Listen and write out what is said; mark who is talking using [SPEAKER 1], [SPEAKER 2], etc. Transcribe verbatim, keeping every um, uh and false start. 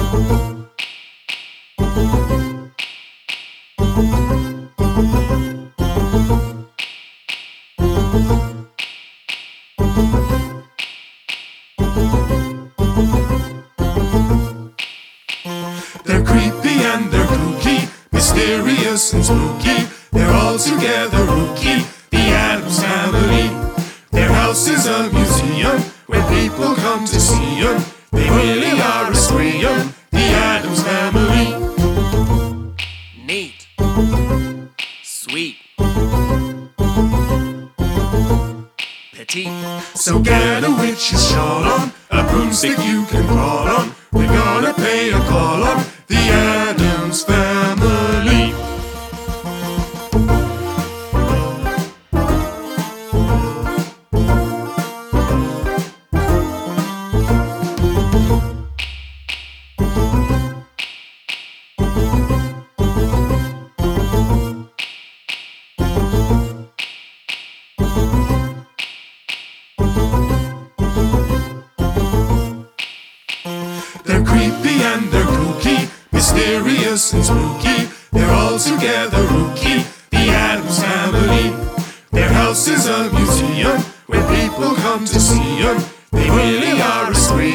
[SPEAKER 1] They're creepy and they're kooky, mysterious and spooky. They're all together rookie, the Addams Family. Their house is a museum where people come to see them. They really are a scream, the Addams Family.
[SPEAKER 2] Neat. Sweet. Petite.
[SPEAKER 1] So get a witch's shawl on, a broomstick you can crawl on. We're gonna pay a call on the Addams Family. They're creepy and they're kooky, mysterious and spooky. They're all together rookie, the Addams Family. Their house is a museum where people come to see them. They really are a scream.